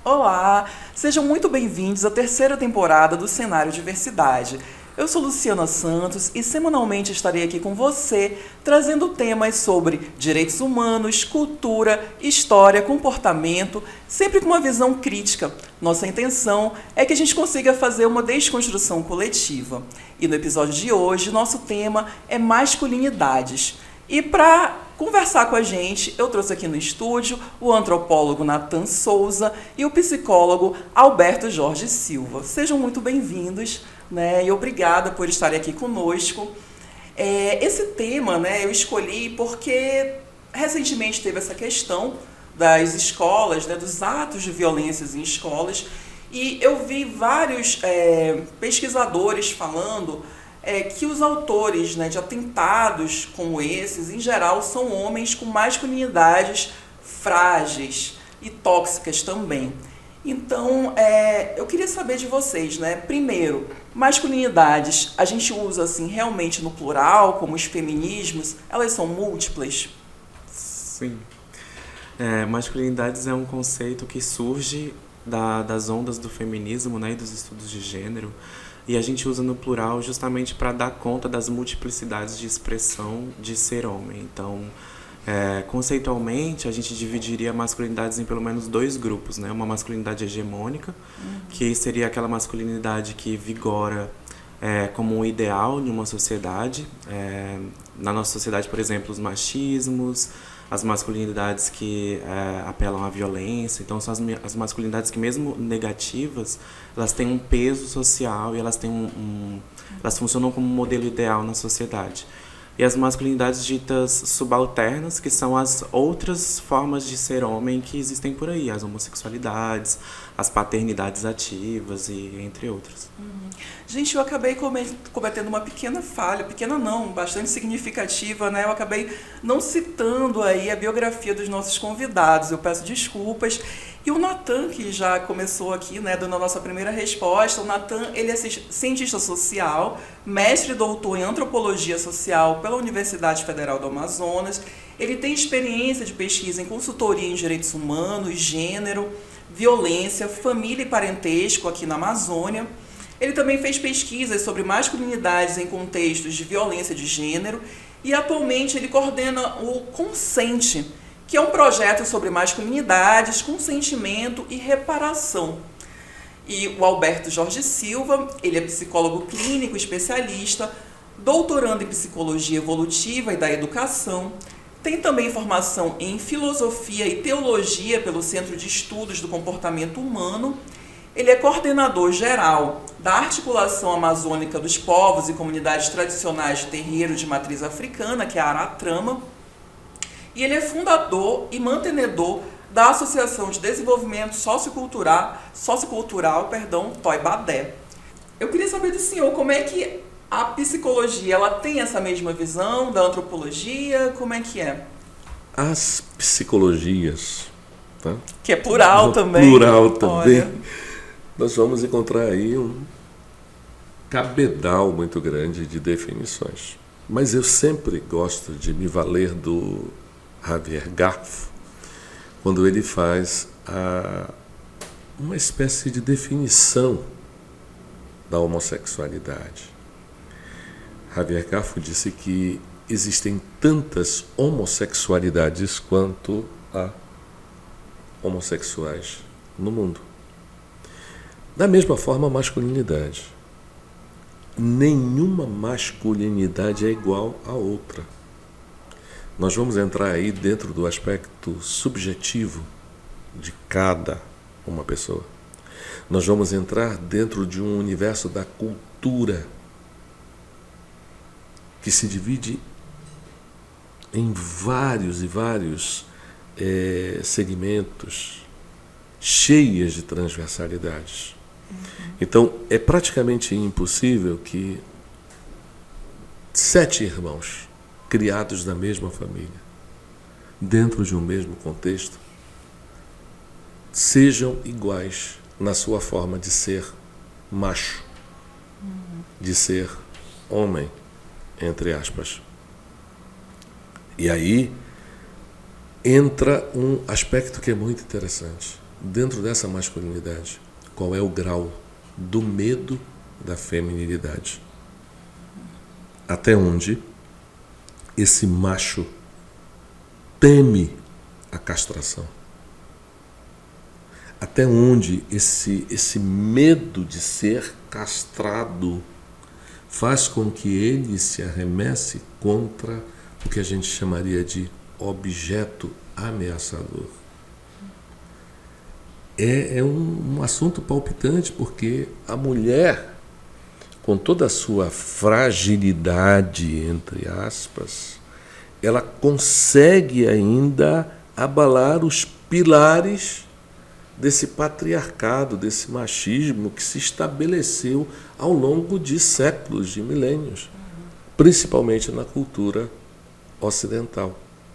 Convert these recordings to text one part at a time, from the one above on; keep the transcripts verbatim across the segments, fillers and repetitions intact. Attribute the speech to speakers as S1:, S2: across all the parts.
S1: Olá, sejam muito bem-vindos à terceira temporada do Cenário Diversidade. Eu sou Luciana Santos e semanalmente estarei aqui com você, trazendo temas sobre direitos humanos, cultura, história, comportamento, sempre com uma visão crítica. Nossa intenção é que a gente consiga fazer uma desconstrução coletiva. E no episódio de hoje, nosso tema é masculinidades. E para conversar com a gente, eu trouxe aqui no estúdio o antropólogo Nathan Souza e o psicólogo Alberto Jorge Silva. Sejam muito bem-vindos, né? E obrigada por estarem aqui conosco. É, esse tema, né, eu escolhi porque recentemente teve essa questão das escolas, né, dos atos de violências em escolas, e eu vi vários é, pesquisadores falando É que os autores, né, de atentados como esses, em geral, são homens com masculinidades frágeis e tóxicas também. Então, é, eu queria saber de vocês, né? Primeiro, masculinidades, a gente usa assim realmente no plural, como os feminismos, elas são múltiplas?
S2: Sim. É, masculinidades é um conceito que surge da, das ondas do feminismo, né, e dos estudos de gênero. E a gente usa no plural justamente para dar conta das multiplicidades de expressão de ser homem. Então, é, conceitualmente, a gente dividiria masculinidades em pelo menos dois grupos, né? Uma masculinidade hegemônica, uhum. que seria aquela masculinidade que vigora é, como um ideal em uma sociedade. É, na nossa sociedade, por exemplo, os machismos, as masculinidades que é, apelam à violência. Então, são as, as masculinidades que, mesmo negativas, elas têm um peso social e elas, têm um, um, elas funcionam como um modelo ideal na sociedade. E as masculinidades ditas subalternas, que são as outras formas de ser homem que existem por aí, as homossexualidades, as paternidades ativas e entre outras.
S1: Uhum. Gente, eu acabei cometendo uma pequena falha, pequena não, bastante significativa, né? Eu acabei não citando aí a biografia dos nossos convidados, eu peço desculpas. E o Nathan, que já começou aqui, né, dando a nossa primeira resposta, o Nathan, ele é cientista social, mestre e doutor em antropologia social pela Universidade Federal do Amazonas. Ele tem experiência de pesquisa em consultoria em direitos humanos, gênero, violência, família e parentesco aqui na Amazônia. Ele também fez pesquisas sobre masculinidades em contextos de violência de gênero e atualmente ele coordena o Consente, que é um projeto sobre masculinidades, consentimento e reparação. E o Alberto Jorge Silva, ele é psicólogo clínico especialista, doutorando em psicologia evolutiva e da educação, tem também formação em filosofia e teologia pelo Centro de Estudos do Comportamento Humano. Ele é coordenador geral da Articulação Amazônica dos Povos e Comunidades Tradicionais de Terreiro de Matriz Africana, que é a Aratrama. E ele é fundador e mantenedor da Associação de Desenvolvimento Sociocultural, Sociocultural perdão, Toibadé. Eu queria saber do senhor como é que a psicologia ela tem essa mesma visão da antropologia, como é que é?
S3: As psicologias, tá?
S1: Que é plural
S3: No
S1: também.
S3: Plural também.
S1: Olha.
S3: Nós vamos encontrar aí um cabedal muito grande de definições. Mas eu sempre gosto de me valer do Javier Garfo, quando ele faz a, uma espécie de definição da homossexualidade. Javier Garfo disse que existem tantas homossexualidades quanto há homossexuais no mundo. Da mesma forma, a masculinidade. Nenhuma masculinidade é igual a outra. Nós vamos entrar aí dentro do aspecto subjetivo de cada uma pessoa. Nós vamos entrar dentro de um universo da cultura que se divide em vários e vários é, segmentos cheias de transversalidades. Uhum. Então, é praticamente impossível que sete irmãos criados da mesma família, dentro de um mesmo contexto, sejam iguais na sua forma de ser macho, uhum. de ser homem, entre aspas. E aí entra um aspecto que é muito interessante. dentro dessa masculinidade, qual é o grau do medo da feminilidade. Até onde esse macho teme a castração. Até onde esse, esse medo de ser castrado faz com que ele se arremesse contra o que a gente chamaria de objeto ameaçador. É, é um, um assunto palpitante, porque a mulher, com toda a sua fragilidade, entre aspas, ela consegue ainda abalar os pilares desse patriarcado, desse machismo que se estabeleceu ao longo de séculos, de milênios, principalmente na cultura ocidental.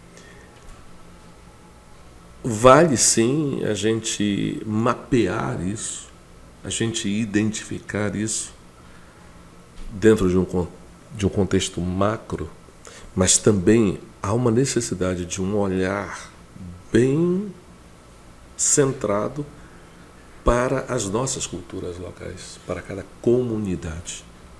S3: Vale sim a gente mapear isso, a gente identificar isso dentro de um, de um contexto macro, mas também há uma necessidade de um olhar bem centrado para as nossas culturas locais, para cada comunidade.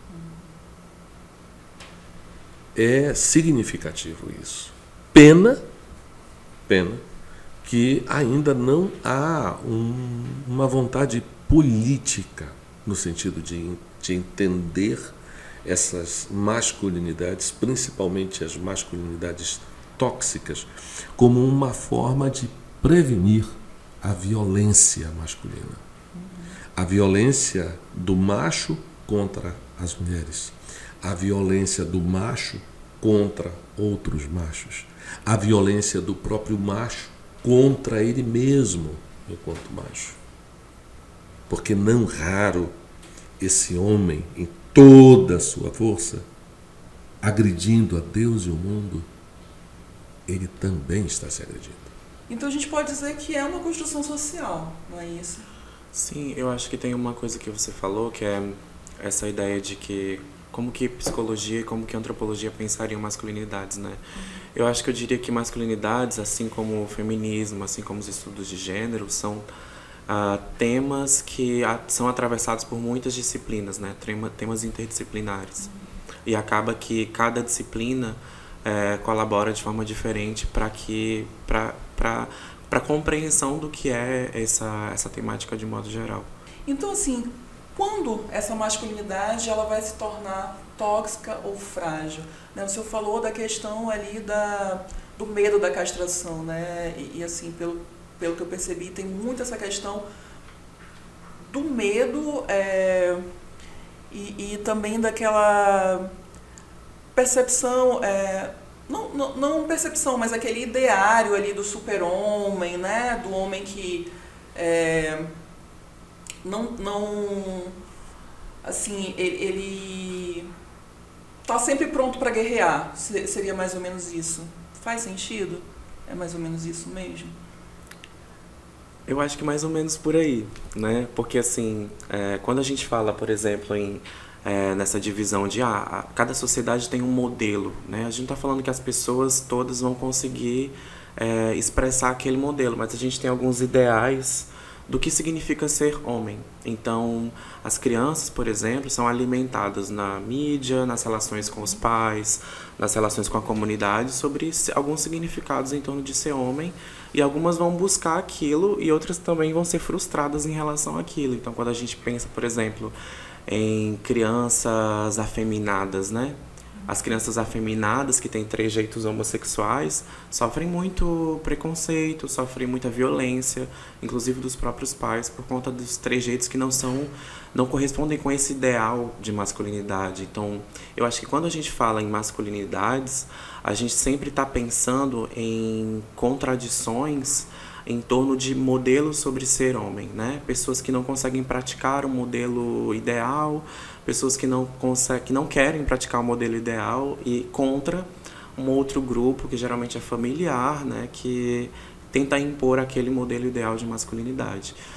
S3: É significativo isso. Pena, pena, que ainda não há um, uma vontade política no sentido de, de entender essas masculinidades, principalmente as masculinidades tóxicas, como uma forma de prevenir a violência masculina. A violência do macho contra as mulheres. A violência do macho contra outros machos. A violência do próprio macho contra ele mesmo enquanto macho. Porque não raro esse homem, em toda a sua força, agredindo a Deus e o mundo, ele também está se agredindo.
S1: Então a gente pode dizer que é uma construção social, não é isso?
S2: Sim, eu acho que tem uma coisa que você falou, que é essa ideia de que como que psicologia e como que antropologia pensariam masculinidades, né? Uhum. Eu acho que eu diria que masculinidades, assim como o feminismo, assim como os estudos de gênero, são ah, temas que a, são atravessados por muitas disciplinas, né? Tema, temas interdisciplinares. Uhum. E acaba que cada disciplina é, colabora de forma diferente para que para para para compreensão do que é essa essa temática de modo geral.
S1: Então, assim, quando essa masculinidade ela vai se tornar tóxica ou frágil? Né? O senhor falou da questão ali da, do medo da castração, né? E, e assim, pelo, pelo que eu percebi, tem muito essa questão do medo é, e, e também daquela percepção, é, não, não, não percepção, mas aquele ideário ali do super-homem, né? Do homem que é, não, não, assim, ele, ele tá sempre pronto para guerrear, seria mais ou menos isso. Faz sentido? É mais ou menos isso mesmo?
S2: Eu acho que mais ou menos por aí, né? Porque, assim, é, quando a gente fala, por exemplo, em, é, nessa divisão de ah, a, cada sociedade tem um modelo, né? A gente não está falando que as pessoas todas vão conseguir é, expressar aquele modelo, mas a gente tem alguns ideais do que significa ser homem. Então, as crianças, por exemplo, são alimentadas na mídia, nas relações com os pais, nas relações com a comunidade, sobre alguns significados em torno de ser homem, e algumas vão buscar aquilo e outras também vão ser frustradas em relação àquilo. Então, quando a gente pensa, por exemplo, em crianças afeminadas, né? As crianças afeminadas que têm trejeitos homossexuais sofrem muito preconceito, sofrem muita violência, inclusive dos próprios pais, por conta dos trejeitos que não são, não correspondem com esse ideal de masculinidade. Então, eu acho que quando a gente fala em masculinidades, a gente sempre está pensando em contradições em torno de modelos sobre ser homem, né? Pessoas que não conseguem praticar o modelo ideal, pessoas que não conseguem, que não querem praticar o modelo ideal, e contra um outro grupo que geralmente é familiar, né? Que tenta impor aquele modelo ideal de masculinidade.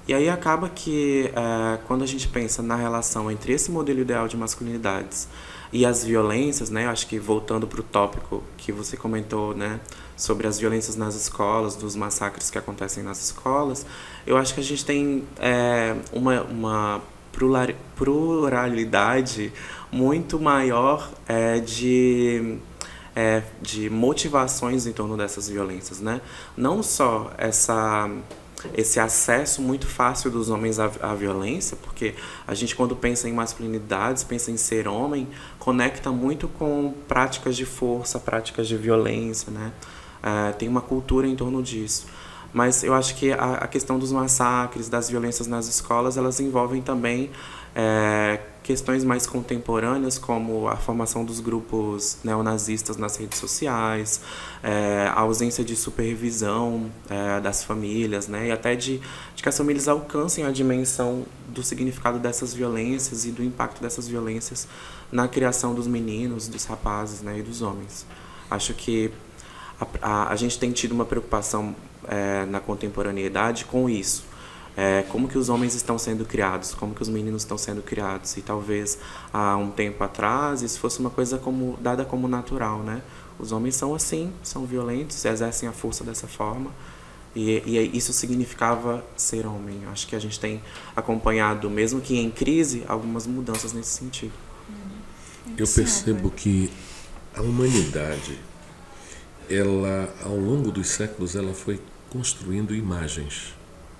S2: E aí acaba que, é, quando a gente pensa na relação entre esse modelo ideal de masculinidades e as violências, né, acho que voltando para o tópico que você comentou, né, sobre as violências nas escolas, dos massacres que acontecem nas escolas, eu acho que a gente tem é, uma, uma pluralidade muito maior é, de... É, de motivações em torno dessas violências, né? Não só essa, esse acesso muito fácil dos homens à, à violência, porque a gente, quando pensa em masculinidades, pensa em ser homem, conecta muito com práticas de força, práticas de violência, né? É, tem uma cultura em torno disso. Mas eu acho que a, a questão dos massacres, das violências nas escolas, elas envolvem também é, questões mais contemporâneas, como a formação dos grupos neonazistas nas redes sociais, é, a ausência de supervisão é, das famílias, né, e até de, de que as famílias alcancem a dimensão do significado dessas violências e do impacto dessas violências na criação dos meninos, dos rapazes, né, e dos homens. Acho que a, a, a gente tem tido uma preocupação é, na contemporaneidade com isso. É, como que os homens estão sendo criados, como que os meninos estão sendo criados. E talvez há um tempo atrás isso fosse uma coisa como, dada como natural, né? Os homens são assim, são violentos, exercem a força dessa forma. E, e isso significava ser homem. Acho que a gente tem acompanhado, mesmo que em crise, algumas mudanças nesse sentido.
S3: Eu percebo que a humanidade, ela, ao longo dos séculos, ela foi construindo imagens.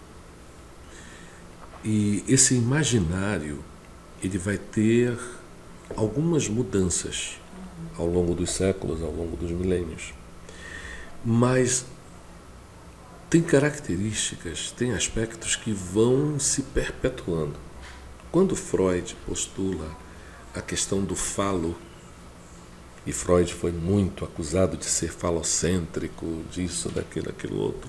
S3: E esse imaginário, ele vai ter algumas mudanças ao longo dos séculos, ao longo dos milênios. Mas tem características, tem aspectos que vão se perpetuando. Quando Freud postula a questão do falo, e Freud foi muito acusado de ser falocêntrico, disso, daquilo, aquilo outro,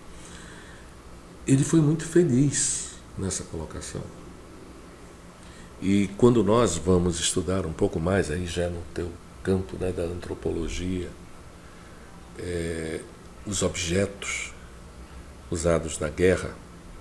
S3: ele foi muito feliz nessa colocação. E quando nós vamos estudar um pouco mais, aí já no teu campo, né, da antropologia, é, os objetos usados na guerra,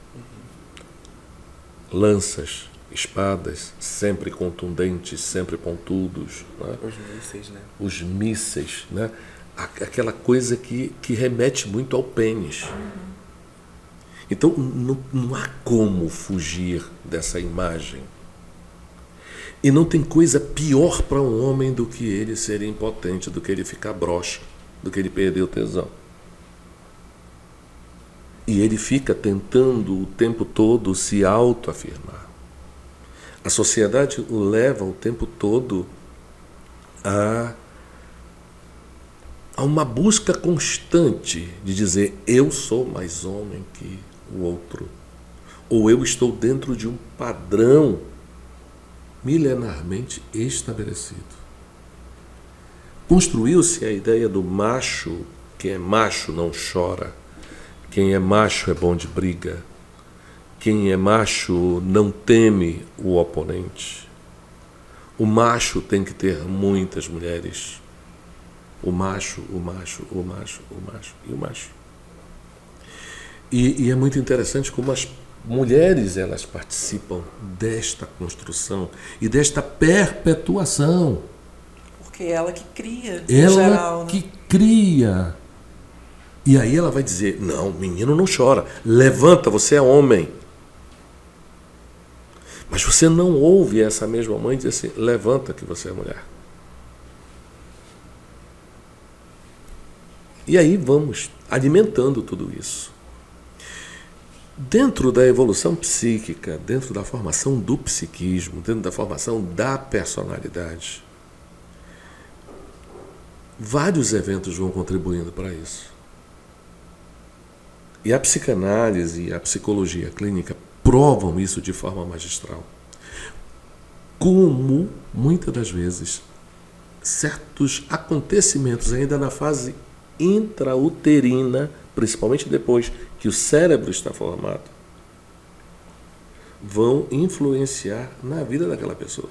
S3: lanças, espadas, sempre contundentes, sempre pontudos, né?
S2: Os mísseis, né?
S3: Os mísseis, né? Aquela coisa que, que remete muito ao pênis. Então, não, não há como fugir dessa imagem. E não tem coisa pior para um homem do que ele ser impotente, do que ele ficar broxa, do que ele perder o tesão. E ele fica tentando o tempo todo se autoafirmar. A sociedade o leva o tempo todo a, a uma busca constante de dizer: eu sou mais homem que o outro, ou eu estou dentro de um padrão milenarmente estabelecido. Construiu-se a ideia do macho, quem é macho não chora, quem é macho é bom de briga, quem é macho não teme o oponente. O macho tem que ter muitas mulheres. O macho, o macho, o macho, o macho e o macho. E, e é muito interessante como as mulheres, elas participam desta construção e desta perpetuação.
S1: Porque é ela que cria,
S3: ela
S1: em geral, né?
S3: que cria. E aí ela vai dizer: não, menino não chora, levanta, você é homem. Mas você não ouve essa mesma mãe dizer assim: levanta que você é mulher. E aí vamos alimentando tudo isso. Dentro da evolução psíquica, dentro da formação do psiquismo, dentro da formação da personalidade, vários eventos vão contribuindo para isso. E a psicanálise e a psicologia clínica provam isso de forma magistral. Como, muitas das vezes, certos acontecimentos ainda na fase intrauterina, principalmente depois que o cérebro está formado, vão influenciar na vida daquela pessoa.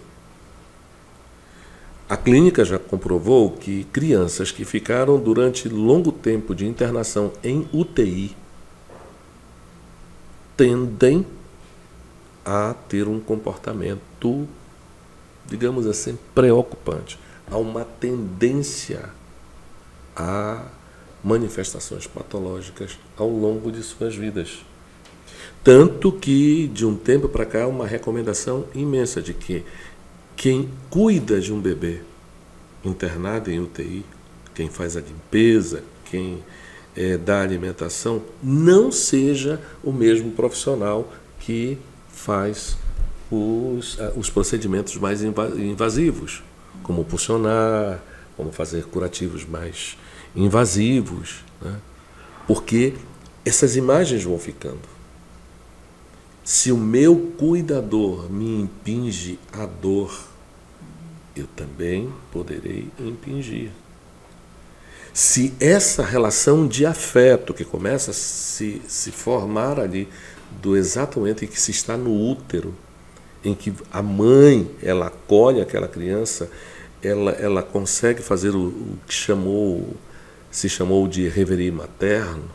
S3: A clínica já comprovou que crianças que ficaram durante longo tempo de internação em U T I tendem a ter um comportamento, digamos assim, preocupante. Há uma tendência a manifestações patológicas ao longo de suas vidas. Tanto que, de um tempo para cá, uma recomendação imensa de que quem cuida de um bebê internado em U T I, quem faz a limpeza, quem é, dá alimentação, não seja o mesmo profissional que faz os, os procedimentos mais invasivos, como pulsionar, como fazer curativos mais invasivos, né? Porque essas imagens vão ficando. Se o meu cuidador me impinge a dor, eu também poderei impingir. Se essa relação de afeto que começa a se, se formar ali, do exato momento em que se está no útero, em que a mãe ela acolhe aquela criança, ela, ela consegue fazer o, o que chamou, se chamou de reverie materno,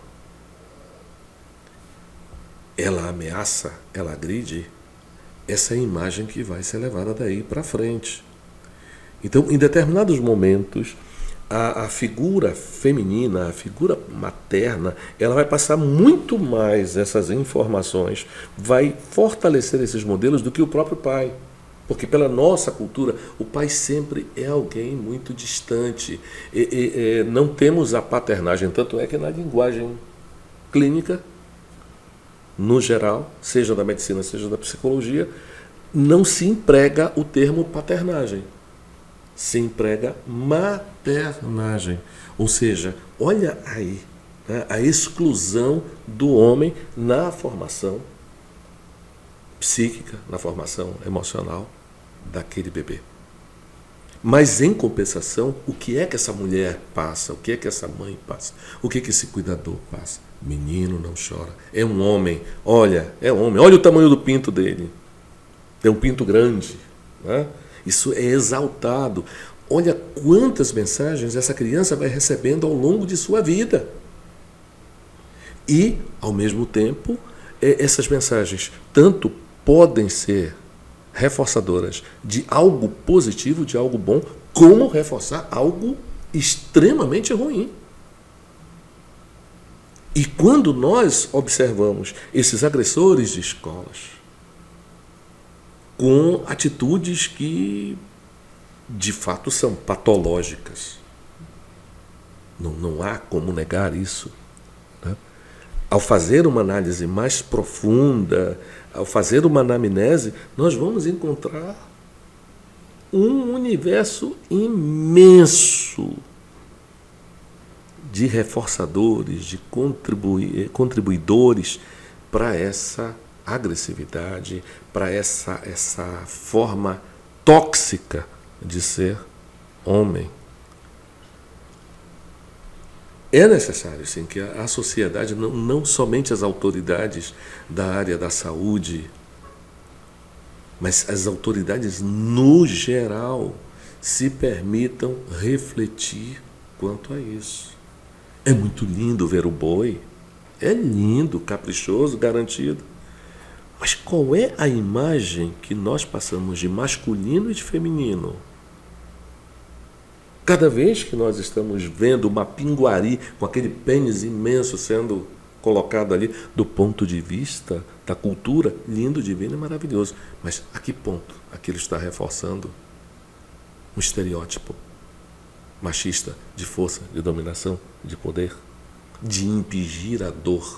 S3: ela ameaça, ela agride, essa é a imagem que vai ser levada daí para frente. Então, em determinados momentos, a, a figura feminina, a figura materna, ela vai passar muito mais essas informações, vai fortalecer esses modelos do que o próprio pai. Porque pela nossa cultura, o pai sempre é alguém muito distante. E, e, e, não temos a paternagem, tanto é que na linguagem clínica, no geral, seja da medicina, seja da psicologia, não se emprega o termo paternagem. Se emprega maternagem. Ou seja, olha aí, né, a exclusão do homem na formação psíquica, na formação emocional daquele bebê. Mas, em compensação, o que é que essa mulher passa? O que é que essa mãe passa? O que é que esse cuidador passa? Menino não chora. É um homem. Olha, é um homem. Olha o tamanho do pinto dele. Tem um pinto grande. Né? Isso é exaltado. Olha quantas mensagens essa criança vai recebendo ao longo de sua vida. E, ao mesmo tempo, essas mensagens tanto podem ser reforçadoras de algo positivo, de algo bom, como reforçar algo extremamente ruim. E quando nós observamos esses agressores de escolas com atitudes que, de fato, são patológicas, não, não há como negar isso, né? Ao fazer uma análise mais profunda, ao fazer uma anamnese, nós vamos encontrar um universo imenso de reforçadores, de contribui, contribuidores para essa agressividade, para essa, essa forma tóxica de ser homem. É necessário, sim, que a sociedade, não, não somente as autoridades da área da saúde, mas as autoridades no geral se permitam refletir quanto a isso. É muito lindo ver o boi, é lindo, caprichoso, garantido. Mas qual é a imagem que nós passamos de masculino e de feminino? Cada vez que nós estamos vendo uma pinguari com aquele pênis imenso sendo colocado ali, do ponto de vista da cultura, lindo, divino e maravilhoso. Mas a que ponto aquilo está reforçando um estereótipo machista de força, de dominação, de poder, de impingir a dor?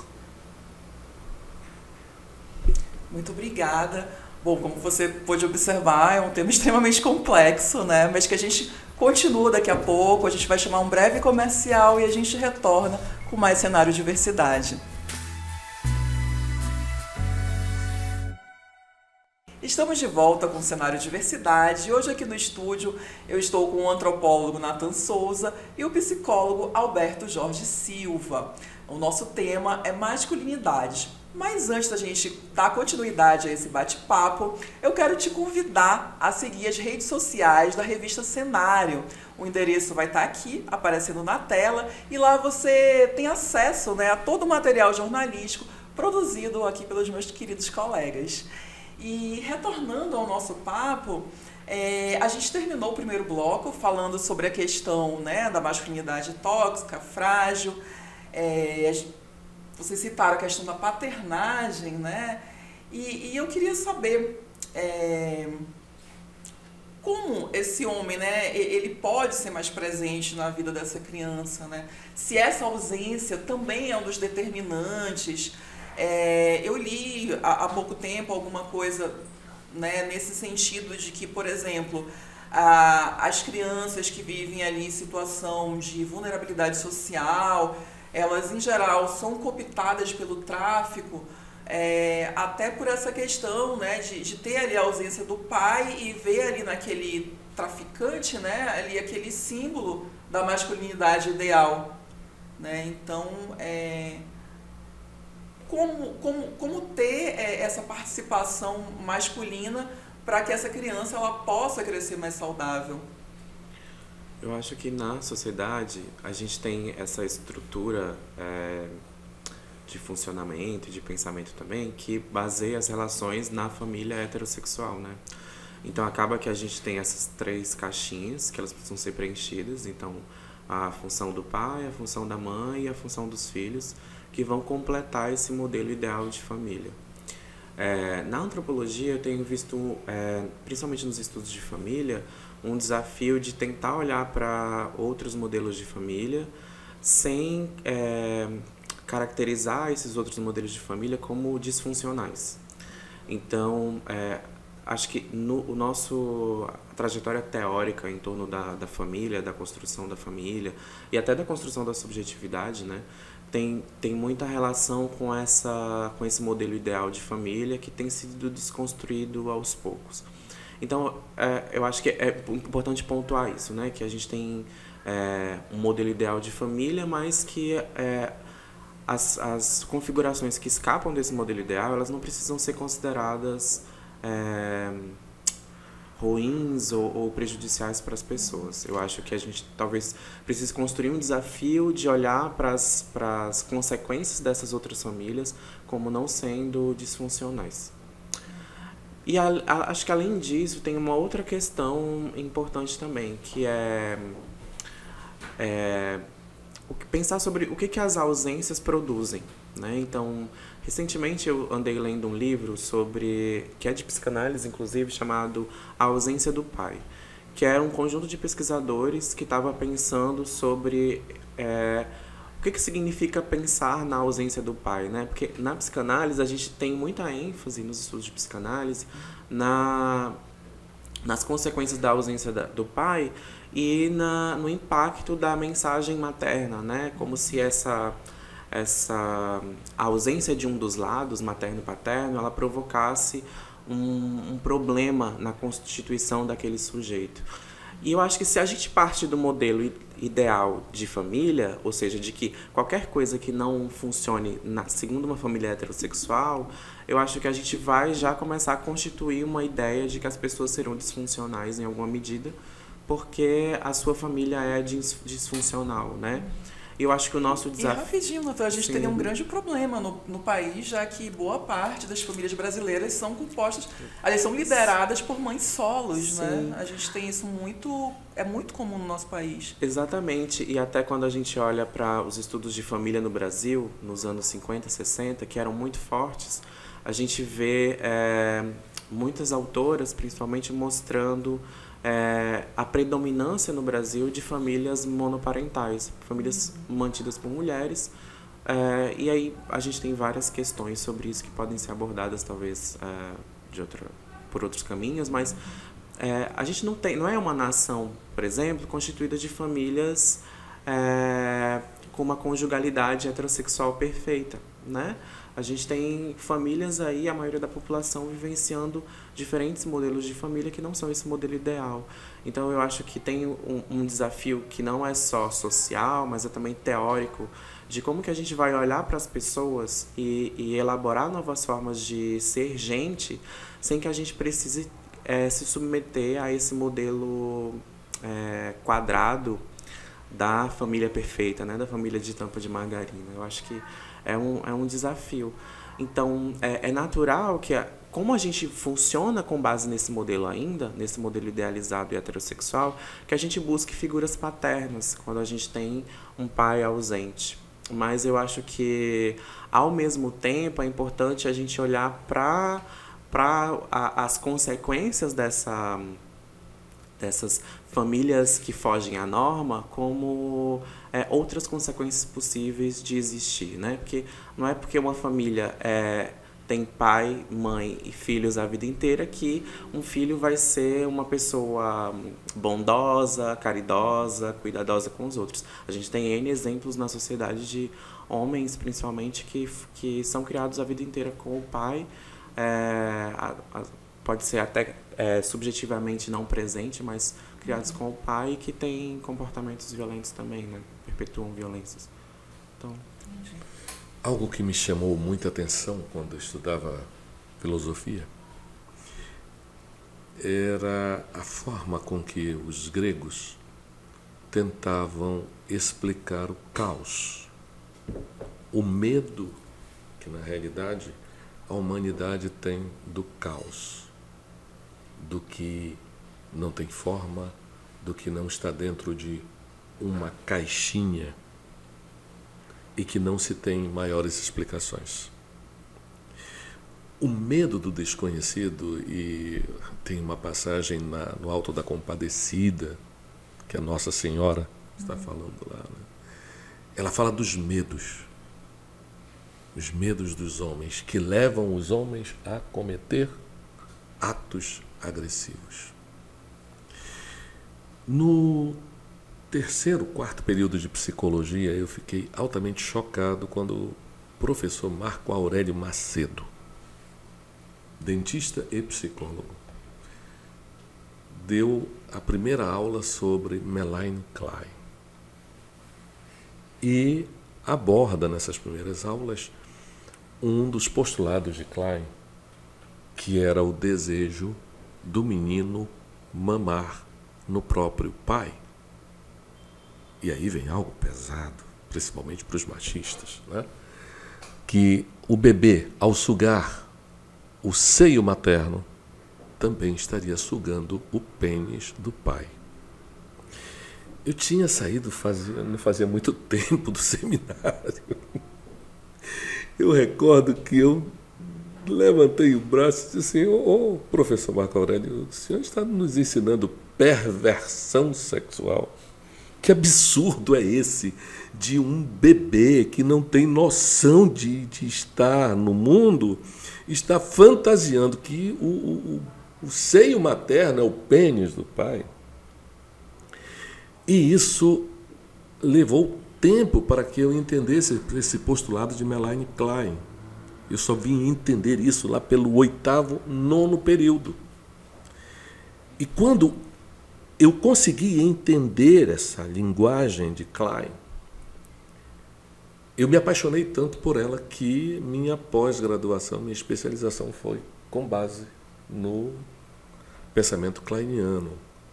S1: Muito obrigada. Bom, como você pôde observar, é um tema extremamente complexo, né? Mas que a gente continua daqui a pouco, a gente vai chamar um breve comercial e a gente retorna com mais cenário de diversidade. Estamos de volta com o cenário diversidade e hoje aqui no estúdio eu estou com o antropólogo Nathan Souza e o psicólogo Alberto Jorge Silva. O nosso tema é masculinidade. Mas antes da gente dar continuidade a esse bate-papo, eu quero te convidar a seguir as redes sociais da revista Cenário. O endereço vai estar aqui, aparecendo na tela, e lá você tem acesso, né, a todo o material jornalístico produzido aqui pelos meus queridos colegas. E retornando ao nosso papo, é, a gente terminou o primeiro bloco falando sobre a questão, né, da masculinidade tóxica, frágil. É, vocês citaram a questão da paternagem, né? E, e eu queria saber é, como esse homem, né, ele pode ser mais presente na vida dessa criança, né? Se essa ausência também é um dos determinantes. É, eu li há, há pouco tempo alguma coisa, né, nesse sentido de que, por exemplo, a, as crianças que vivem ali em situação de vulnerabilidade social, elas em geral são cooptadas pelo tráfico, é, até por essa questão, né, de, de ter ali a ausência do pai e ver ali naquele traficante, né, ali aquele símbolo da masculinidade ideal, né? Então, é, como, como, como ter é, essa participação masculina para que essa criança ela possa crescer mais saudável?
S2: Eu acho que na sociedade a gente tem essa estrutura é, de funcionamento, de pensamento também, que baseia as relações na família heterossexual, né? Então acaba que a gente tem essas três caixinhas que elas precisam ser preenchidas. Então a função do pai, a função da mãe e a função dos filhos, que vão completar esse modelo ideal de família. É, na antropologia eu tenho visto, é, principalmente nos estudos de família, um desafio de tentar olhar para outros modelos de família sem é, caracterizar esses outros modelos de família como disfuncionais. Então, é, acho que no, o nosso, a trajetória teórica em torno da, da família, da construção da família e até da construção da subjetividade, né, tem, tem muita relação com, essa, com esse modelo ideal de família que tem sido desconstruído aos poucos. Então, é, eu acho que é importante pontuar isso, né? Que a gente tem é, um modelo ideal de família, mas que é, as, as configurações que escapam desse modelo ideal, elas não precisam ser consideradas é, ruins ou, ou prejudiciais para as pessoas. Eu acho que a gente talvez precise construir um desafio de olhar para as consequências dessas outras famílias como não sendo disfuncionais. E a, a, acho que além disso tem uma outra questão importante também, que é, é o que, pensar sobre o que, que as ausências produzem, né? Então, recentemente eu andei lendo um livro sobre, que é de psicanálise inclusive, chamado A Ausência do Pai, que era um conjunto de pesquisadores que estava pensando sobre é, o que, que significa pensar na ausência do pai, né? Porque na psicanálise a gente tem muita ênfase nos estudos de psicanálise na, nas consequências da ausência da, do pai e na, no impacto da mensagem materna, né? Como se essa, essa ausência de um dos lados, materno e paterno, ela provocasse um, um problema na constituição daquele sujeito. E eu acho que se a gente parte do modelo ideal de família, ou seja, de que qualquer coisa que não funcione na, segundo uma família heterossexual, eu acho que a gente vai já começar a constituir uma ideia de que as pessoas serão disfuncionais em alguma medida, porque a sua família é dis, disfuncional, né? E eu acho que o nosso desafio...
S1: E rapidinho, Natan, a gente Sim. teria um grande problema no, no país, já que boa parte das famílias brasileiras são compostas, elas são lideradas por mães solos, Sim. né? A gente tem isso muito, é muito comum no nosso país.
S2: Exatamente, e até quando a gente olha para os estudos de família no Brasil, nos anos cinquenta, sessenta, que eram muito fortes, a gente vê é, muitas autoras, principalmente, mostrando É, a predominância no Brasil de famílias monoparentais, famílias mantidas por mulheres, é, e aí a gente tem várias questões sobre isso que podem ser abordadas talvez é, de outra, por outros caminhos, mas é, a gente não tem, não é uma nação, por exemplo, constituída de famílias é, com uma conjugalidade heterossexual perfeita, né? A gente tem famílias aí, a maioria da população vivenciando diferentes modelos de família que não são esse modelo ideal. Então eu acho que tem um, um desafio que não é só social, mas é também teórico, de como que a gente vai olhar para as pessoas e, e elaborar novas formas de ser gente, sem que a gente precise é, se submeter a esse modelo é, quadrado da família perfeita, né? Da família de tampa de margarina. Eu acho que é um, é um desafio. Então, é, é natural que, a, como a gente funciona com base nesse modelo ainda, nesse modelo idealizado e heterossexual, que a gente busque figuras paternas quando a gente tem um pai ausente. Mas eu acho que, ao mesmo tempo, é importante a gente olhar para para as consequências dessa, dessas famílias que fogem à norma como é, outras consequências possíveis de existir, né? Porque não é porque uma família é, tem pai, mãe e filhos a vida inteira que um filho vai ser uma pessoa bondosa, caridosa, cuidadosa com os outros. A gente tem N exemplos na sociedade de homens, principalmente, que, que são criados a vida inteira com o pai. É, a, a, pode ser até é, subjetivamente não presente, mas criados com o pai que tem comportamentos violentos também, né? Perpetuam violências. Então,
S3: algo que me chamou muita atenção quando eu estudava filosofia era a forma com que os gregos tentavam explicar o caos, o medo que, na realidade, a humanidade tem do caos, do que não tem forma, do que não está dentro de uma caixinha e que não se tem maiores explicações. O medo do desconhecido, e tem uma passagem na, no Alto da Compadecida, que a Nossa Senhora está falando lá, né? Ela fala dos medos, os medos dos homens, que levam os homens a cometer atos agressivos. No terceiro, quarto período de psicologia, eu fiquei altamente chocado quando o professor Marco Aurélio Macedo, dentista e psicólogo, deu a primeira aula sobre Melanie Klein e aborda nessas primeiras aulas um dos postulados de Klein, que era o desejo do menino mamar no próprio pai. E aí vem algo pesado, principalmente para os machistas, né? Que o bebê, ao sugar o seio materno, também estaria sugando o pênis do pai. Eu tinha saído, fazia, não fazia muito tempo, do seminário. Eu recordo que eu levantei o braço e disse assim: ô, ô, professor Marco Aurélio, o senhor está nos ensinando perversão sexual? Que absurdo é esse de um bebê que não tem noção de, de estar no mundo, está fantasiando que o, o, o seio materno é o pênis do pai? E isso levou tempo para que eu entendesse esse postulado de Melanie Klein. Eu só vim entender isso lá pelo oitavo, nono período. E quando eu consegui entender essa linguagem de Klein, eu me apaixonei tanto por ela que minha pós-graduação, minha especialização foi com base no pensamento kleiniano.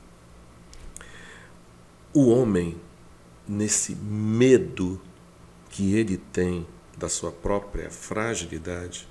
S3: O homem, nesse medo que ele tem da sua própria fragilidade,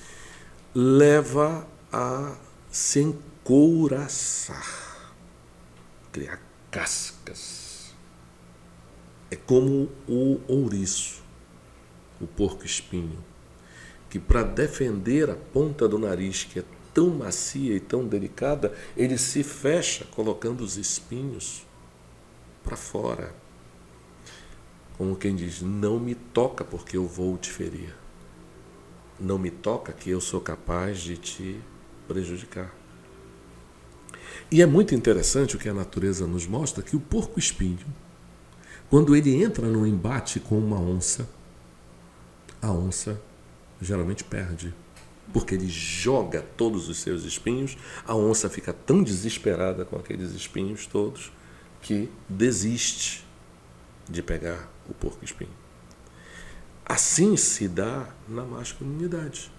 S3: leva a se encouraçar, criar cascas. É como o ouriço, o porco-espinho, que para defender a ponta do nariz, que é tão macia e tão delicada, ele se fecha colocando os espinhos para fora. Como quem diz: não me toca porque eu vou te ferir. Não me toca que eu sou capaz de te prejudicar. E é muito interessante o que a natureza nos mostra, que o porco-espinho, quando ele entra num embate com uma onça, a onça geralmente perde, porque ele joga todos os seus espinhos, a onça fica tão desesperada com aqueles espinhos todos que desiste de pegar o porco-espinho. Assim se dá na masculinidade.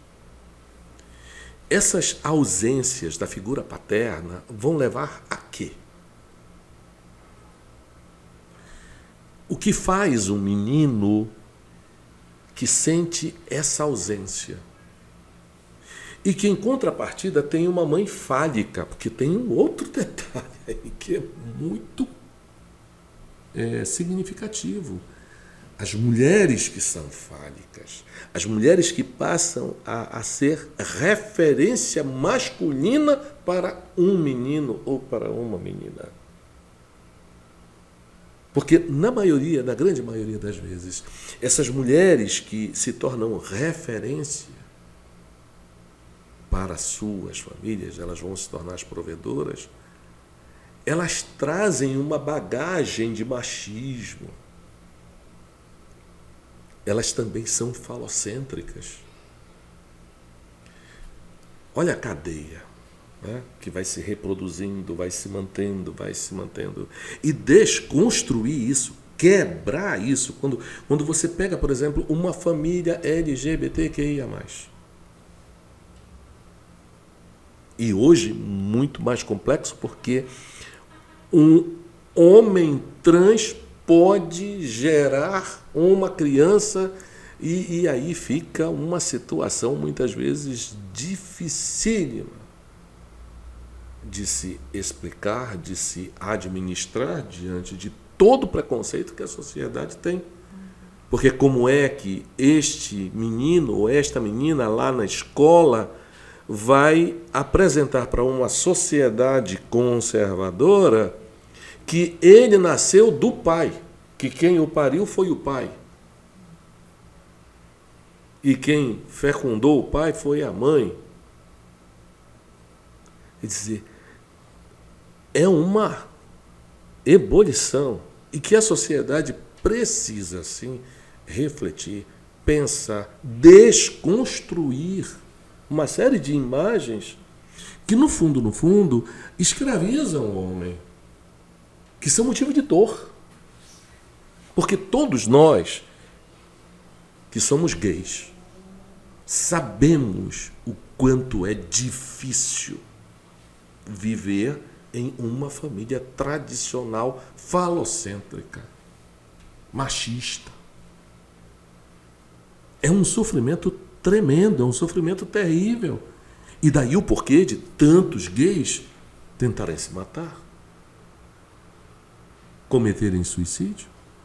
S3: Essas ausências da figura paterna vão levar a quê? O que faz um menino que sente essa ausência? E que, em contrapartida, tem uma mãe fálica, porque tem um outro detalhe aí que é muito é, significativo. As mulheres que são fálicas, as mulheres que passam a, a ser referência masculina para um menino ou para uma menina. Porque, na maioria, na grande maioria das vezes, essas mulheres que se tornam referência para suas famílias, elas vão se tornar as provedoras, elas trazem uma bagagem de machismo. Elas também são falocêntricas. Olha a cadeia, né, que vai se reproduzindo, vai se mantendo, vai se mantendo. E desconstruir isso, quebrar isso, quando, quando você pega, por exemplo, uma família L G B T Q I A mais. E hoje, muito mais complexo, porque um homem trans pode gerar uma criança e, e aí fica uma situação, muitas vezes, dificílima de se explicar, de se administrar diante de todo o preconceito que a sociedade tem. Porque como é que este menino ou esta menina lá na escola vai apresentar para uma sociedade conservadora que ele nasceu do pai, que quem o pariu foi o pai. E quem fecundou o pai foi a mãe. Quer dizer, é uma ebulição e que a sociedade precisa, sim, refletir, pensar, desconstruir uma série de imagens que, no fundo, no fundo, escravizam o homem, que são motivo de dor. Porque todos nós que somos gays sabemos o quanto é difícil viver em uma família tradicional falocêntrica, machista. É um sofrimento tremendo, é um sofrimento terrível. E daí o porquê de tantos gays tentarem se matar, cometerem suicídio.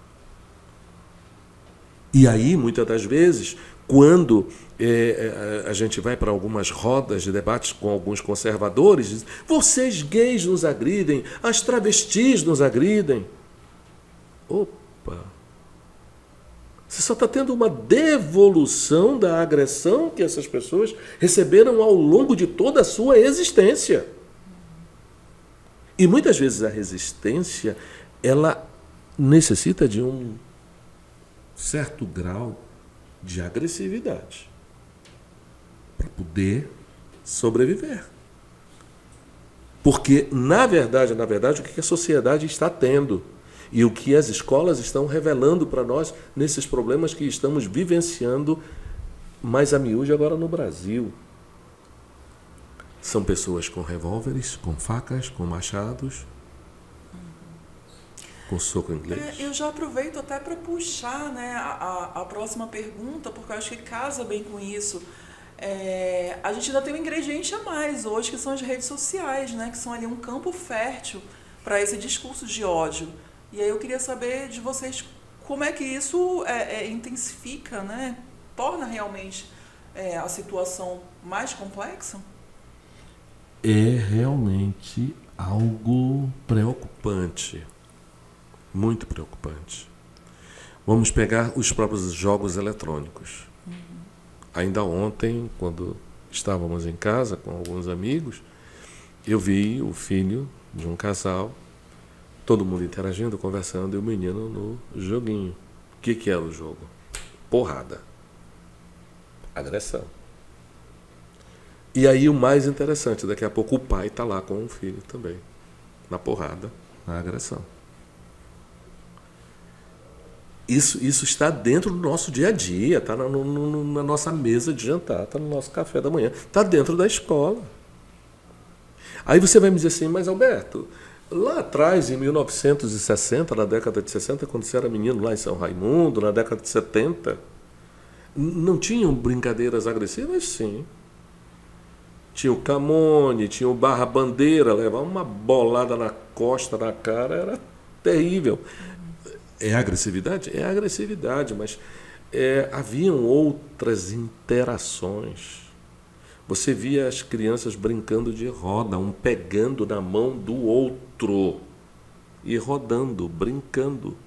S3: E aí, muitas das vezes, quando é, a gente vai para algumas rodas de debates com alguns conservadores, dizem, vocês gays nos agridem, as travestis nos agridem. Opa! Você só está tendo uma devolução da agressão que essas pessoas receberam ao longo de toda a sua existência. E muitas vezes a resistência, ela necessita de um certo grau de agressividade para poder sobreviver. Porque, na verdade, na verdade, o que a sociedade está tendo e o que as escolas estão revelando para nós nesses problemas que estamos vivenciando mais a miúde agora no Brasil. São pessoas com revólveres, com facas, com machados, com soco inglês.
S1: É, eu já aproveito até para puxar, né, a, a próxima pergunta, porque eu acho que casa bem com isso. É, a gente ainda tem um ingrediente a mais hoje, que são as redes sociais, né, que são ali um campo fértil para esse discurso de ódio. E aí eu queria saber de vocês como é que isso é, é, intensifica, né, torna realmente é, a situação mais complexa?
S3: É realmente algo preocupante. Muito preocupante. Vamos pegar os próprios jogos eletrônicos. Uhum. Ainda ontem, quando estávamos em casa com alguns amigos, eu vi o filho de um casal, todo mundo interagindo, conversando, e o menino no joguinho. O que, que era o jogo? Porrada. Agressão. E aí o mais interessante, daqui a pouco o pai está lá com o filho também. Na porrada, na agressão. Isso, isso está dentro do nosso dia a dia, está na, no, na nossa mesa de jantar, está no nosso café da manhã, está dentro da escola. Aí você vai me dizer assim, mas Alberto, lá atrás, em mil novecentos e sessenta, na década de sessenta, quando você era menino lá em São Raimundo, na década de setenta, não tinham brincadeiras agressivas? Sim. Tinha o Camone, tinha o Barra Bandeira, levar uma bolada na costa, na cara, era terrível. É agressividade? É agressividade, mas é, haviam outras interações. Você via as crianças brincando de roda, um pegando na mão do outro e rodando, brincando.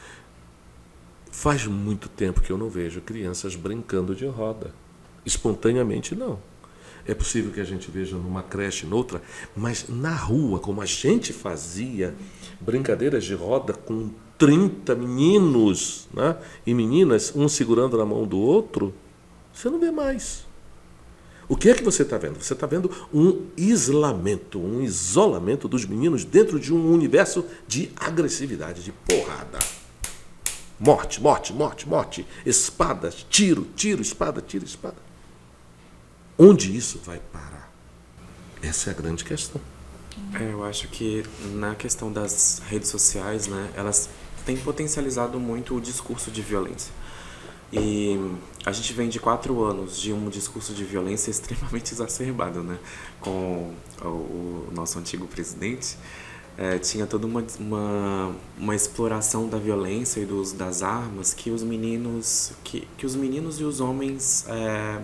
S3: Faz muito tempo que eu não vejo crianças brincando de roda. Espontaneamente, não. É possível que a gente veja numa creche, noutra, mas na rua, como a gente fazia, brincadeiras de roda com trinta meninos, né, e meninas, um segurando na mão do outro, você não vê mais. O que é que você está vendo? Você está vendo um isolamento, um isolamento dos meninos dentro de um universo de agressividade, de porrada. Morte, morte, morte, morte, espadas, tiro, tiro, espada, tiro, espada. Onde isso vai parar? Essa é a grande questão.
S2: É, eu acho que na questão das redes sociais, né, elas têm potencializado muito o discurso de violência. E a gente vem de quatro anos de um discurso de violência extremamente exacerbado, né? Com o, o nosso antigo presidente, é, tinha toda uma, uma, uma exploração da violência e do uso das armas que os meninos, que, que os meninos e os homens é,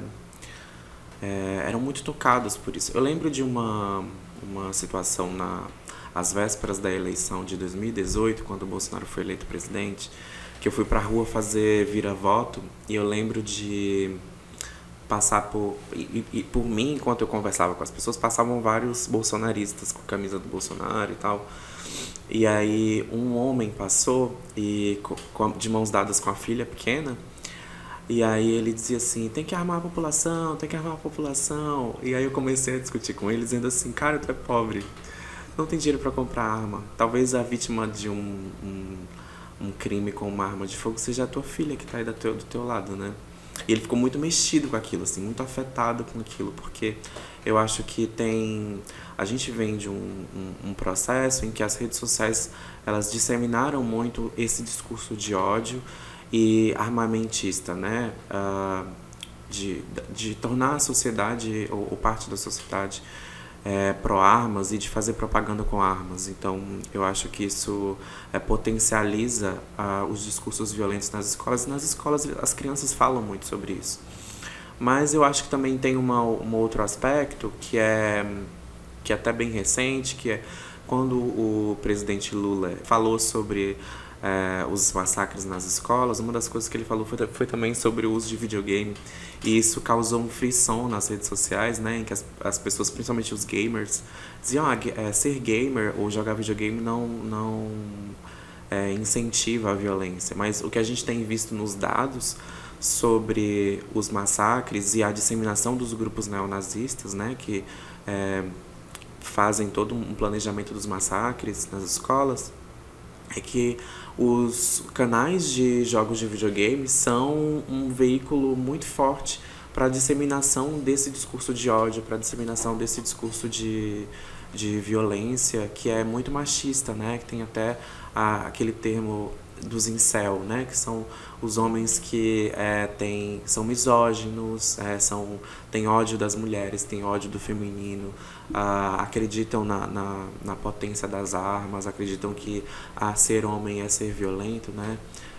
S2: é, eram muito tocados por isso. Eu lembro de uma, uma situação na, às vésperas da eleição de dois mil e dezoito, quando o Bolsonaro foi eleito presidente, que eu fui pra rua fazer vira-voto e eu lembro de passar por... E, e por mim, enquanto eu conversava com as pessoas, passavam vários bolsonaristas com camisa do Bolsonaro e tal. E aí um homem passou e com, de mãos dadas com a filha pequena, e aí ele dizia assim, tem que armar a população, tem que armar a população. E aí eu comecei a discutir com ele, dizendo assim, cara, tu é pobre, não tem dinheiro pra comprar arma. Talvez a vítima de um... um um crime com uma arma de fogo seja a tua filha que está aí do teu, do teu lado, né? E ele ficou muito mexido com aquilo, assim, muito afetado com aquilo, porque eu acho que tem... A gente vem de um, um, um processo em que as redes sociais, elas disseminaram muito esse discurso de ódio e armamentista, né? Uh, de, de tornar a sociedade, ou, ou parte da sociedade, É, pró-armas e de fazer propaganda com armas. Então, eu acho que isso é, potencializa ah, os discursos violentos nas escolas. Nas escolas, as crianças falam muito sobre isso. Mas eu acho que também tem uma, um outro aspecto que é, que é até bem recente, que é quando o presidente Lula falou sobre é, os massacres nas escolas, uma das coisas que ele falou foi, foi também sobre o uso de videogame. E isso causou um frisson nas redes sociais, né, em que as, as pessoas, principalmente os gamers, diziam ah, é, ser gamer ou jogar videogame não, não é, incentiva a violência. Mas o que a gente tem visto nos dados sobre os massacres e a disseminação dos grupos neonazistas, né, que é, fazem todo um planejamento dos massacres nas escolas, é que os canais de jogos de videogame são um veículo muito forte para a disseminação desse discurso de ódio, para a disseminação desse discurso de, de violência, que é muito machista, né? Que tem até a, aquele termo dos incel, né? Que são os homens que é, tem, são misóginos, é, são, têm ódio das mulheres, têm ódio do feminino, ah, acreditam na, na, na potência das armas, acreditam que ah, ser homem é ser violento, né?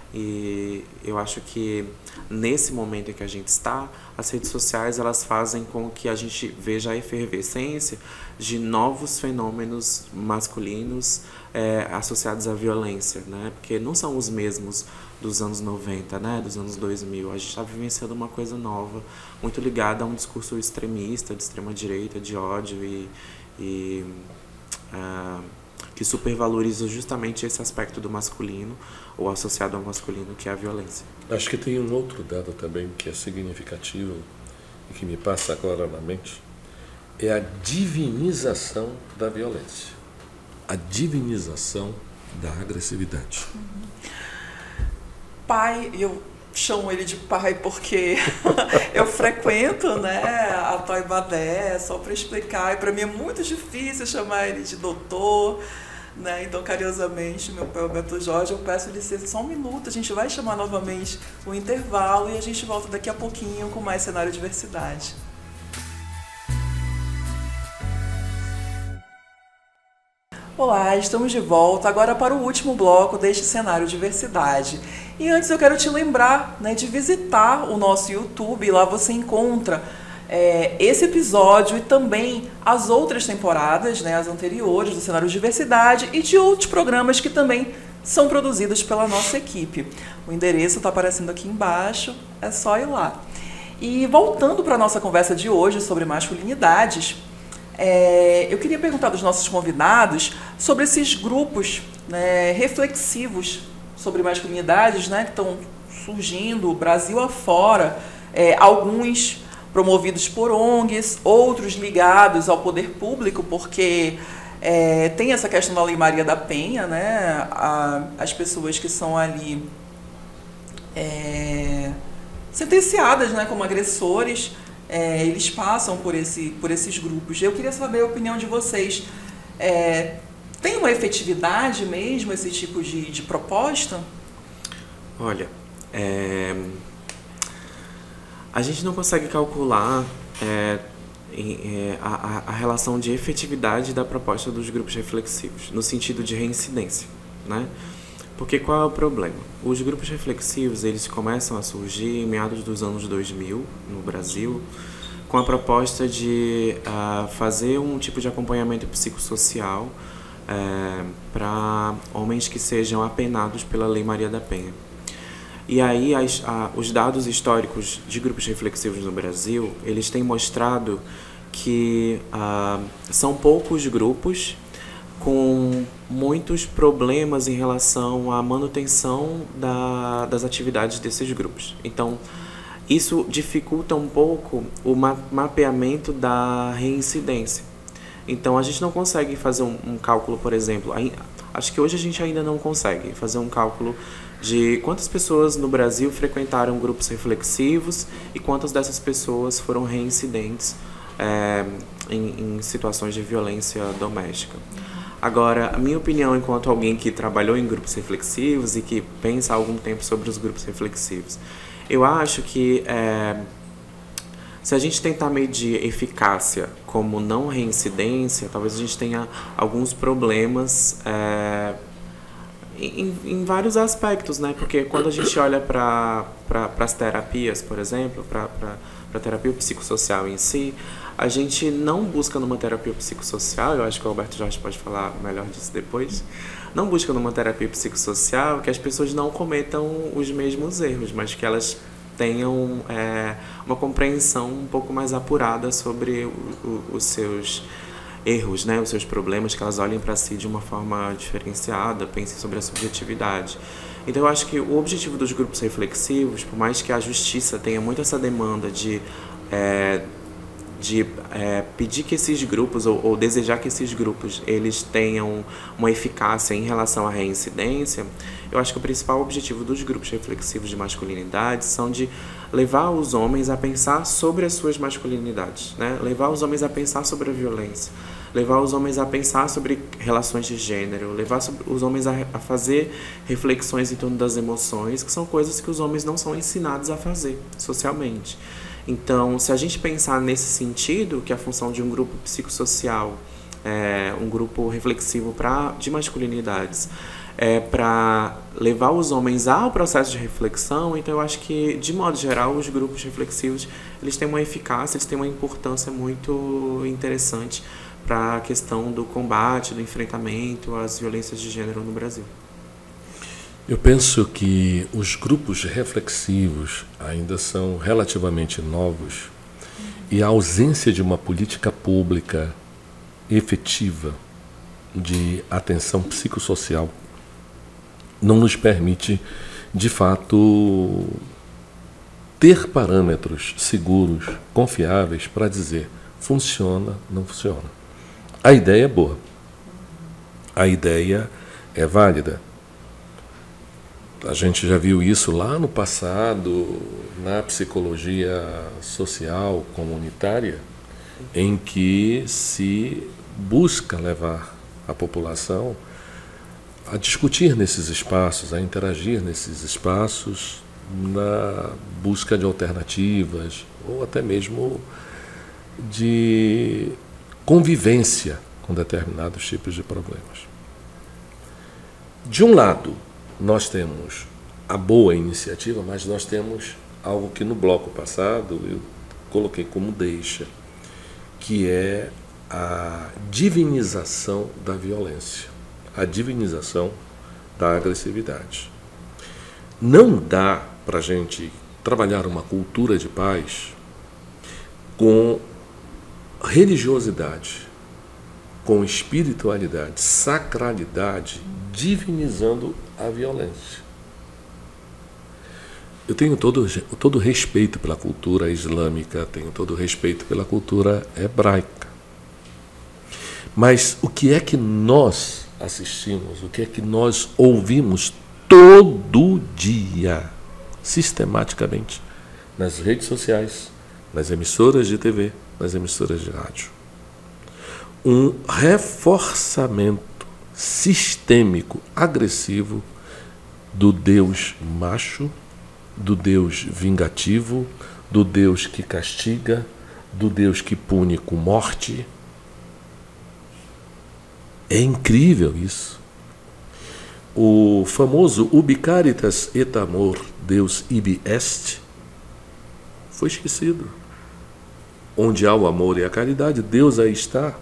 S2: E eu acho que nesse momento em que a gente está, as redes sociais elas fazem com que a gente veja a efervescência de novos fenômenos masculinos é, associados à violência, né? Porque não são os mesmos dos anos noventa, né? Dos anos dois mil. A gente está vivenciando uma coisa nova, muito ligada a um discurso extremista, de extrema-direita, de ódio e, e uh, que supervaloriza justamente esse aspecto do masculino, ou associado ao masculino, que é a violência.
S3: Acho que tem um outro dado também que é significativo e que me passa agora na mente, é a divinização da violência, a divinização da agressividade.
S1: Uhum. Pai, eu chamo ele de pai porque eu frequento, né, a Toibadé, só para explicar, e para mim é muito difícil chamar ele de doutor, né? Então, carinhosamente, meu pai Alberto Jorge, eu peço licença só um minuto, a gente vai chamar novamente o intervalo e a gente volta daqui a pouquinho com mais cenário de diversidade. Olá, estamos de volta agora para o último bloco deste cenário diversidade. E antes eu quero te lembrar, né, de visitar o nosso YouTube, lá você encontra é, esse episódio e também as outras temporadas, né, as anteriores do cenário diversidade e de outros programas que também são produzidos pela nossa equipe. O endereço está aparecendo aqui embaixo, é só ir lá. E voltando para a nossa conversa de hoje sobre masculinidades, é, eu queria perguntar dos nossos convidados sobre esses grupos, né, reflexivos sobre masculinidades, né, que estão surgindo Brasil afora, é, alguns promovidos por O N Gs, outros ligados ao poder público, porque é, tem essa questão da Lei Maria da Penha, né, a, as pessoas que são ali é, sentenciadas, né, como agressores, é, eles passam por, esse, por esses grupos. Eu queria saber a opinião de vocês. É, tem uma efetividade mesmo esse tipo de, de proposta?
S2: Olha, é, a gente não consegue calcular é, é, a, a relação de efetividade da proposta dos grupos reflexivos, no sentido de reincidência, né? Porque qual é o problema? Os grupos reflexivos, eles começam a surgir em meados dos anos dois mil, no Brasil, com a proposta de uh, fazer um tipo de acompanhamento psicossocial uh, para homens que sejam apenados pela Lei Maria da Penha. E aí, as, a, os dados históricos de grupos reflexivos no Brasil, eles têm mostrado que uh, são poucos grupos com muitos problemas em relação à manutenção da, das atividades desses grupos. Então, isso dificulta um pouco o ma mapeamento da reincidência. Então, a gente não consegue fazer um, um cálculo, por exemplo, aí, acho que hoje a gente ainda não consegue fazer um cálculo de quantas pessoas no Brasil frequentaram grupos reflexivos e quantas dessas pessoas foram reincidentes é, em, em situações de violência doméstica. Agora, a minha opinião enquanto alguém que trabalhou em grupos reflexivos e que pensa há algum tempo sobre os grupos reflexivos, eu acho que é, se a gente tentar medir eficácia como não reincidência, talvez a gente tenha alguns problemas é, em, em vários aspectos, né? Porque quando a gente olha para pra, as terapias, por exemplo, para a terapia psicossocial em si, a gente não busca numa terapia psicossocial, eu acho que o Alberto Jorge pode falar melhor disso depois, não busca numa terapia psicossocial que as pessoas não cometam os mesmos erros, mas que elas tenham é, uma compreensão um pouco mais apurada sobre o, o, os seus erros, né, os seus problemas, que elas olhem para si de uma forma diferenciada, pensem sobre a subjetividade. Então eu acho que o objetivo dos grupos reflexivos, por mais que a justiça tenha muito essa demanda de é, de é, pedir que esses grupos, ou, ou desejar que esses grupos, eles tenham uma eficácia em relação à reincidência, eu acho que o principal objetivo dos grupos reflexivos de masculinidade são de levar os homens a pensar sobre as suas masculinidades, né? Levar os homens a pensar sobre a violência, levar os homens a pensar sobre relações de gênero, levar os homens a, a fazer reflexões em torno das emoções, que são coisas que os homens não são ensinados a fazer socialmente. Então, se a gente pensar nesse sentido, que a função de um grupo psicossocial, é, um grupo reflexivo pra, de masculinidades, é para levar os homens ao processo de reflexão, então eu acho que, de modo geral, os grupos reflexivos, eles têm uma eficácia, eles têm uma importância muito interessante para a questão do combate, do enfrentamento às violências de gênero no Brasil.
S3: Eu penso que os grupos reflexivos ainda são relativamente novos e a ausência de uma política pública efetiva de atenção psicossocial não nos permite, de fato, ter parâmetros seguros, confiáveis para dizer funciona, não funciona. A ideia é boa, a ideia é válida. A gente já viu isso lá no passado, na psicologia social comunitária, em que se busca levar a população a discutir nesses espaços, a interagir nesses espaços, na busca de alternativas, ou até mesmo de convivência com determinados tipos de problemas. De um lado, nós temos a boa iniciativa, mas nós temos algo que no bloco passado eu coloquei como deixa, que é a divinização da violência, a divinização da agressividade. Não dá para a gente trabalhar uma cultura de paz com religiosidade, com espiritualidade, sacralidade, divinizando a violência. Eu tenho todo, todo respeito pela cultura islâmica, tenho todo respeito pela cultura hebraica. Mas o que é que nós assistimos, o que é que nós ouvimos todo dia, sistematicamente, nas redes sociais, nas emissoras de T V, nas emissoras de rádio? Um reforçamento sistêmico, agressivo do Deus macho, do Deus vingativo, do Deus que castiga, do Deus que pune com morte. É incrível isso. O famoso ubi caritas et amor, Deus ibi est, foi esquecido. Onde há o amor e a caridade, Deus aí está.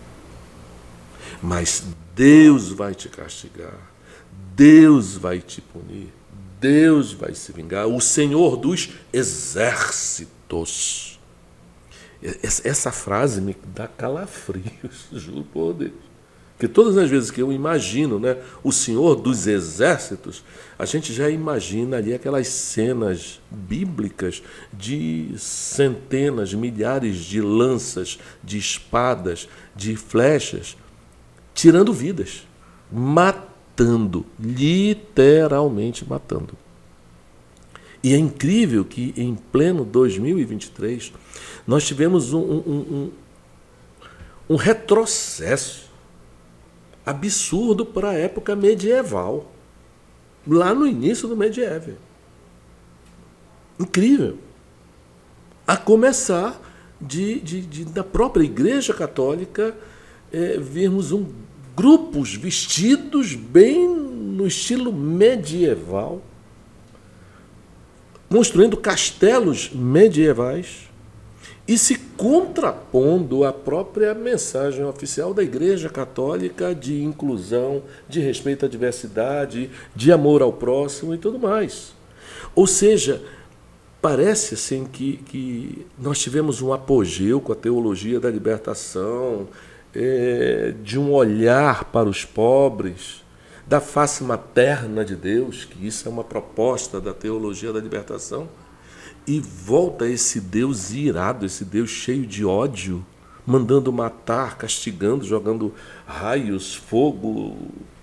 S3: Mas Deus vai te castigar, Deus vai te punir, Deus vai se vingar, o Senhor dos exércitos. Essa frase me dá calafrios, juro por Deus. Porque todas as vezes que eu imagino, né, o Senhor dos exércitos, a gente já imagina ali aquelas cenas bíblicas de centenas, milhares de lanças, de espadas, de flechas, tirando vidas, matando, literalmente matando. E é incrível que em pleno dois mil e vinte e três nós tivemos um, um, um, um retrocesso absurdo para a época medieval, lá no início do medievo. Incrível. A começar de, de, de da própria Igreja Católica é, vermos um, grupos vestidos bem no estilo medieval, construindo castelos medievais e se contrapondo à própria mensagem oficial da Igreja Católica de inclusão, de respeito à diversidade, de amor ao próximo e tudo mais. Ou seja, parece assim que, que nós tivemos um apogeu com a teologia da libertação, é, de um olhar para os pobres, da face materna de Deus, que isso é uma proposta da teologia da libertação, e volta esse Deus irado, esse Deus cheio de ódio, mandando matar, castigando, jogando raios, fogo.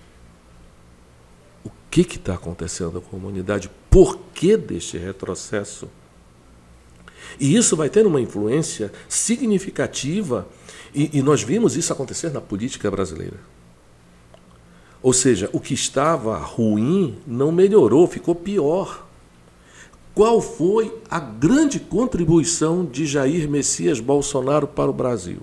S3: O que está acontecendo com a humanidade? Por que deste retrocesso? E isso vai ter uma influência significativa, e, e nós vimos isso acontecer na política brasileira. Ou seja, o que estava ruim não melhorou, ficou pior. Qual foi a grande contribuição de Jair Messias Bolsonaro para o Brasil?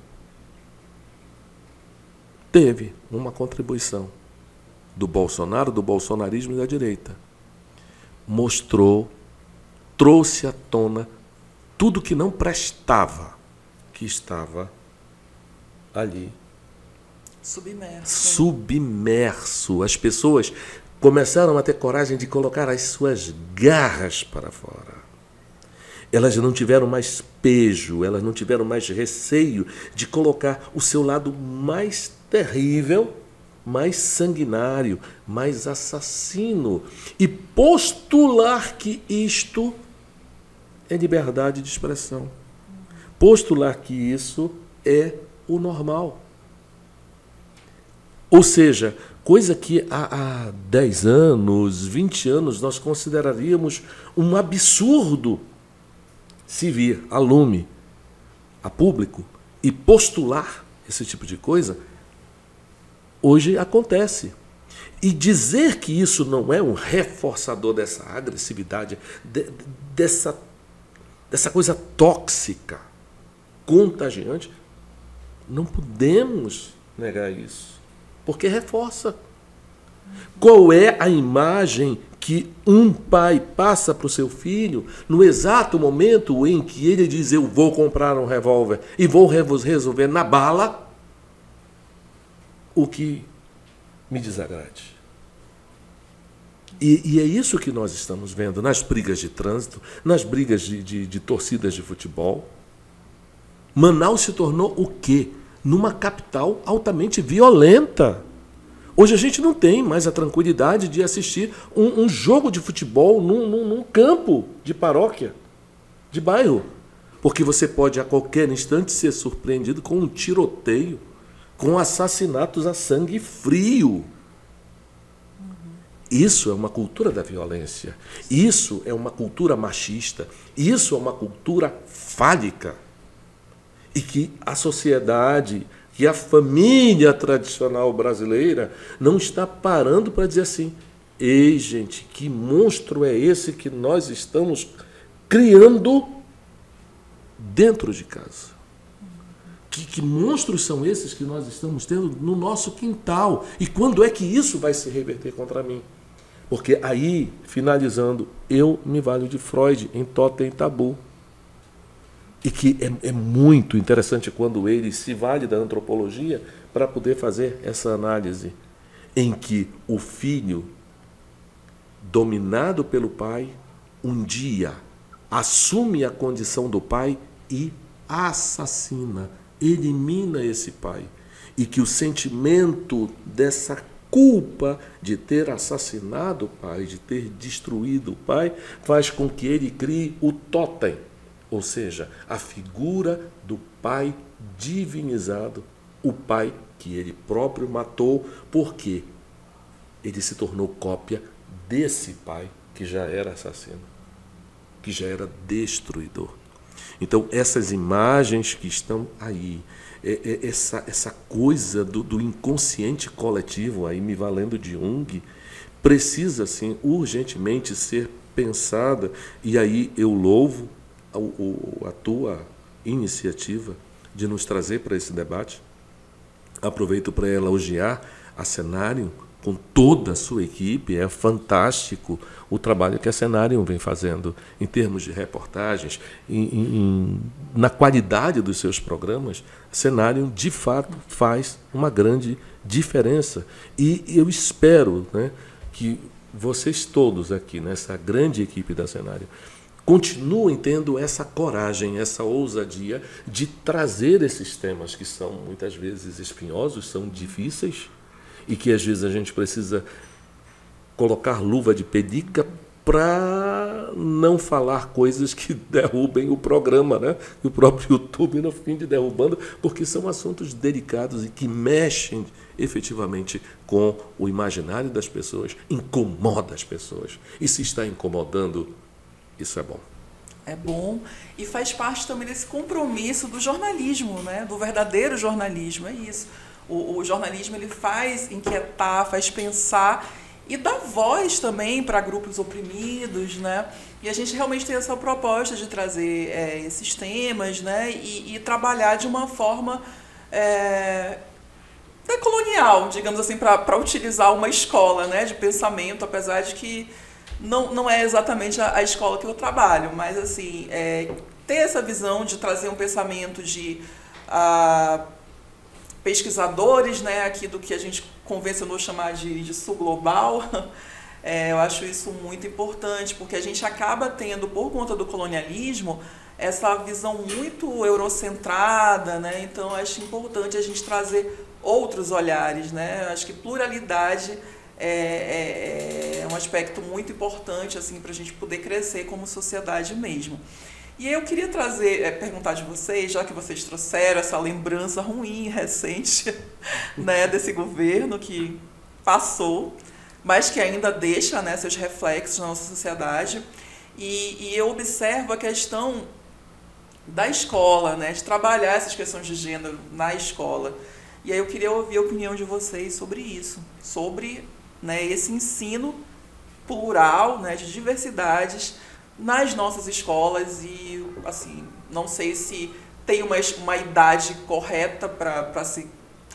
S3: Teve uma contribuição do Bolsonaro, do bolsonarismo e da direita. Mostrou, trouxe à tona tudo que não prestava, que estava ali.
S1: Submerso.
S3: Submerso. As pessoas começaram a ter coragem de colocar as suas garras para fora. Elas não tiveram mais pejo, elas não tiveram mais receio de colocar o seu lado mais terrível, mais sanguinário, mais assassino e postular que isto é liberdade de expressão. Postular que isso é o normal. Ou seja, coisa que há, há dez anos, vinte anos, nós consideraríamos um absurdo se vir a lume, a público, e postular esse tipo de coisa, hoje acontece. E dizer que isso não é um reforçador dessa agressividade, de, dessa, dessa coisa tóxica, contagiante, não podemos negar isso, porque reforça. Qual é a imagem que um pai passa para o seu filho no exato momento em que ele diz: eu vou comprar um revólver e vou resolver na bala o que me desagrade? E, e é isso que nós estamos vendo nas brigas de trânsito, nas brigas de, de, de torcidas de futebol. Manaus se tornou o quê? Numa capital altamente violenta. Hoje a gente não tem mais a tranquilidade de assistir um, um jogo de futebol num, num, num campo de paróquia, de bairro. Porque você pode a qualquer instante ser surpreendido com um tiroteio, com assassinatos a sangue frio. Isso é uma cultura da violência. Isso é uma cultura machista. Isso é uma cultura fálica. E que a sociedade, que a família tradicional brasileira não está parando para dizer assim: ei, gente, que monstro é esse que nós estamos criando dentro de casa? Que, que monstros são esses que nós estamos tendo no nosso quintal? E quando é que isso vai se reverter contra mim? Porque aí, finalizando, eu me valho de Freud em Totem Tabu. E que é, é muito interessante quando ele se vale da antropologia para poder fazer essa análise, em que o filho, dominado pelo pai, um dia assume a condição do pai e assassina, elimina esse pai. E que o sentimento dessa culpa de ter assassinado o pai, de ter destruído o pai, faz com que ele crie o totem, ou seja, a figura do pai divinizado, o pai que ele próprio matou, porque ele se tornou cópia desse pai que já era assassino, que já era destruidor. Então, essas imagens que estão aí, é, é, essa, essa coisa do, do inconsciente coletivo, aí me valendo de Jung, precisa, sim, urgentemente ser pensada. E aí eu louvo a, a tua iniciativa de nos trazer para esse debate. Aproveito para elogiar a Cenário com toda a sua equipe. É fantástico o trabalho que a Cenário vem fazendo em termos de reportagens, em, em, na qualidade dos seus programas. A Cenário, de fato, faz uma grande diferença. E eu espero, né, que vocês todos aqui, nessa grande equipe da Cenário, continuem tendo essa coragem, essa ousadia de trazer esses temas que são muitas vezes espinhosos, são difíceis, e que às vezes a gente precisa colocar luva de pelica para não falar coisas que derrubem o programa, né? E o próprio YouTube, no fim, de derrubando, porque são assuntos delicados e que mexem efetivamente com o imaginário das pessoas, incomoda as pessoas. E se está incomodando, isso é bom.
S1: É bom e faz parte também desse compromisso do jornalismo, né? Do verdadeiro jornalismo, é isso. O, o jornalismo ele faz inquietar, faz pensar e dá voz também para grupos oprimidos, né? E a gente realmente tem essa proposta de trazer é, esses temas, né? E, e trabalhar de uma forma é, decolonial, digamos assim, para utilizar uma escola, né, de pensamento, apesar de que não, não é exatamente a, a escola que eu trabalho, mas assim, é, ter essa visão de trazer um pensamento de ah, pesquisadores, né, aqui do que a gente convencionou chamar de, de sul global, é, eu acho isso muito importante, porque a gente acaba tendo, por conta do colonialismo, essa visão muito eurocentrada, né? Então acho importante a gente trazer outros olhares, né? Acho que pluralidade é, é, é um aspecto muito importante assim, para a gente poder crescer como sociedade mesmo. E eu queria trazer, é, perguntar de vocês, já que vocês trouxeram essa lembrança ruim, recente, né, desse governo que passou, mas que ainda deixa, né, seus reflexos na nossa sociedade. E, e eu observo a questão da escola, né, de trabalhar essas questões de gênero na escola. E aí eu queria ouvir a opinião de vocês sobre isso, sobre, né, esse ensino plural, né, de diversidades nas nossas escolas. E, assim, não sei se tem uma, uma idade correta para se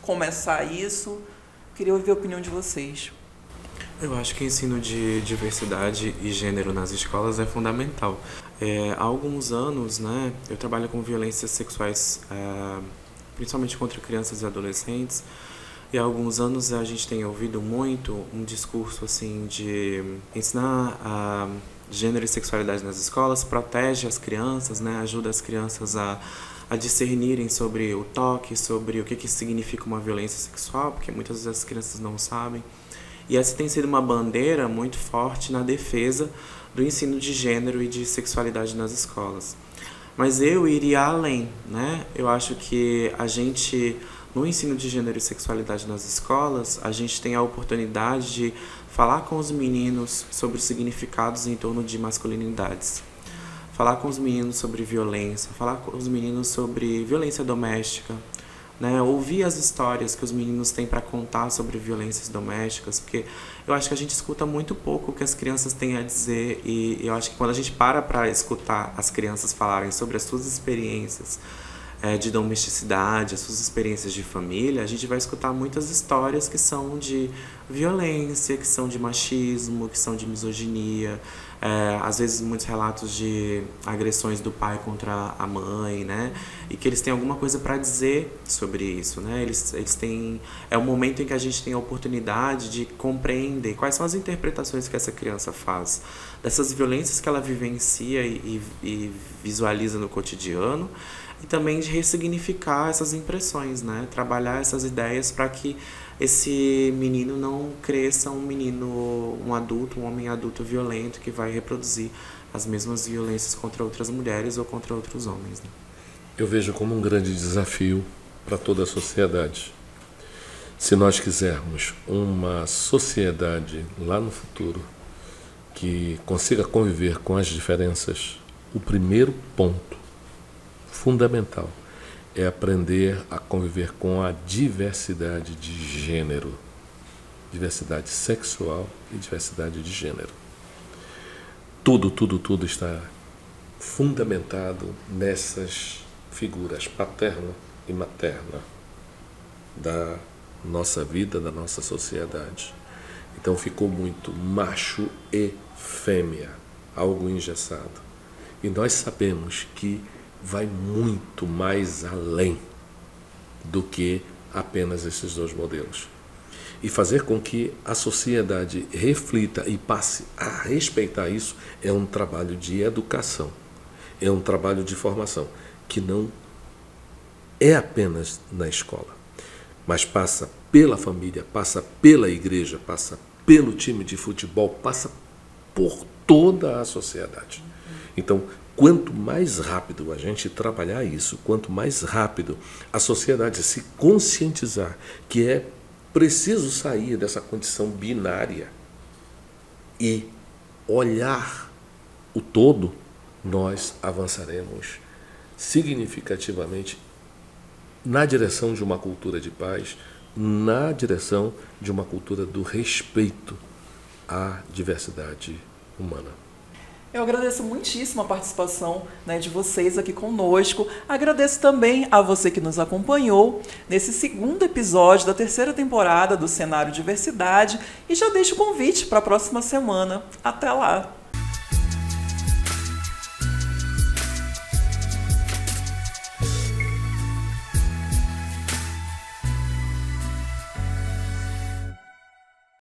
S1: começar isso? Queria ouvir a opinião de vocês.
S2: Eu acho que o ensino de diversidade e gênero nas escolas é fundamental. É, há alguns anos, né, eu trabalho com violências sexuais, é, principalmente contra crianças e adolescentes, e há alguns anos a gente tem ouvido muito um discurso assim de ensinar a gênero e sexualidade nas escolas, protege as crianças, né, ajuda as crianças a, a discernirem sobre o toque, sobre o que, que significa uma violência sexual, porque muitas vezes as crianças não sabem. E essa tem sido uma bandeira muito forte na defesa do ensino de gênero e de sexualidade nas escolas. Mas eu iria além, né? Eu acho que a gente, no ensino de gênero e sexualidade nas escolas, a gente tem a oportunidade de falar com os meninos sobre significados em torno de masculinidades. Falar com os meninos sobre violência, falar com os meninos sobre violência doméstica, né, ouvir as histórias que os meninos têm para contar sobre violências domésticas, porque eu acho que a gente escuta muito pouco o que as crianças têm a dizer, e eu acho que quando a gente para para escutar as crianças falarem sobre as suas experiências é, de domesticidade, as suas experiências de família, a gente vai escutar muitas histórias que são de violência, que são de machismo, que são de misoginia, é, às vezes muitos relatos de agressões do pai contra a mãe, né? E que eles têm alguma coisa para dizer sobre isso, né? Eles, eles têm, é o momento em que a gente tem a oportunidade de compreender quais são as interpretações que essa criança faz dessas violências que ela vivencia e, e, e visualiza no cotidiano, e também de ressignificar essas impressões, né? Trabalhar essas ideias para que esse menino não cresça um menino, um adulto, um homem adulto violento que vai reproduzir as mesmas violências contra outras mulheres ou contra outros homens, né?
S3: Eu vejo como um grande desafio para toda a sociedade. Se nós quisermos uma sociedade lá no futuro que consiga conviver com as diferenças, o primeiro ponto fundamental é aprender a conviver com a diversidade de gênero, diversidade sexual e diversidade de gênero. Tudo, tudo, tudo está fundamentado nessas figuras paterna e materna da nossa vida, da nossa sociedade. Então ficou muito macho e fêmea, algo engessado. E nós sabemos que vai muito mais além do que apenas esses dois modelos. E fazer com que a sociedade reflita e passe a respeitar isso é um trabalho de educação, é um trabalho de formação, que não é apenas na escola, mas passa pela família, passa pela igreja, passa pelo time de futebol, passa por toda a sociedade. Então, quanto mais rápido a gente trabalhar isso, quanto mais rápido a sociedade se conscientizar que é preciso sair dessa condição binária e olhar o todo, nós avançaremos significativamente na direção de uma cultura de paz, na direção de uma cultura do respeito à diversidade humana.
S1: Eu agradeço muitíssimo a participação, né, de vocês aqui conosco. Agradeço também a você que nos acompanhou nesse segundo episódio da terceira temporada do Cenário Diversidade e já deixo o convite para a próxima semana. Até lá!